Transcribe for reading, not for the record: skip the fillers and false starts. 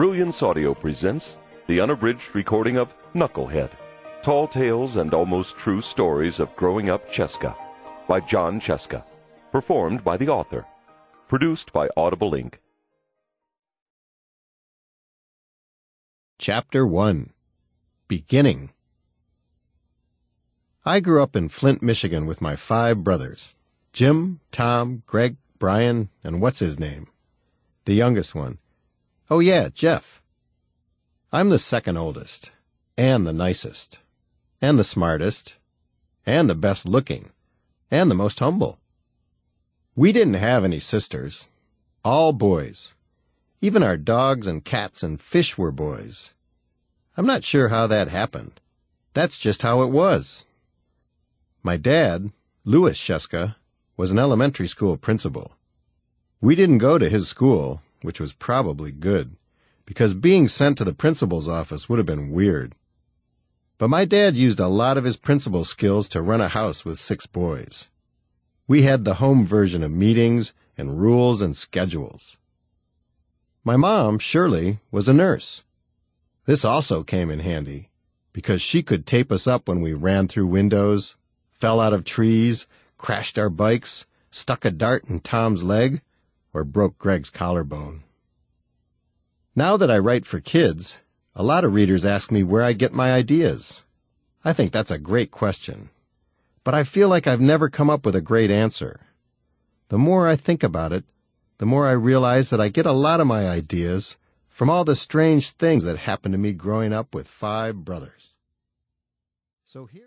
Brilliance Audio presents the unabridged recording of Knucklehead, Tall Tales and Almost True Stories of Growing Up Cheska, by Jon Cheska, performed by the author, produced by Audible Inc. Chapter 1. Beginning. I grew up in Flint, Michigan with my 5 brothers, Jim, Tom, Greg, Brian, and what's his name? The youngest one. Oh yeah, Jeff. I'm the second oldest, and the nicest, and the smartest, and the best looking, and the most humble. We didn't have any sisters. All boys. Even our dogs and cats and fish were boys. I'm not sure how that happened. That's just how it was. My dad, Louis Cheska, was an elementary school principal. We didn't go to his school, which was probably good, because being sent to the principal's office would have been weird. But my dad used a lot of his principal skills to run a house with 6 boys. We had the home version of meetings and rules and schedules. My mom, Shirley, was a nurse. This also came in handy, because she could tape us up when we ran through windows, fell out of trees, crashed our bikes, stuck a dart in Tom's leg, or broke Greg's collarbone. Now that I write for kids, a lot of readers ask me where I get my ideas. I think that's a great question, but I feel like I've never come up with a great answer. The more I think about it, the more I realize that I get a lot of my ideas from all the strange things that happened to me growing up with 5 brothers. So here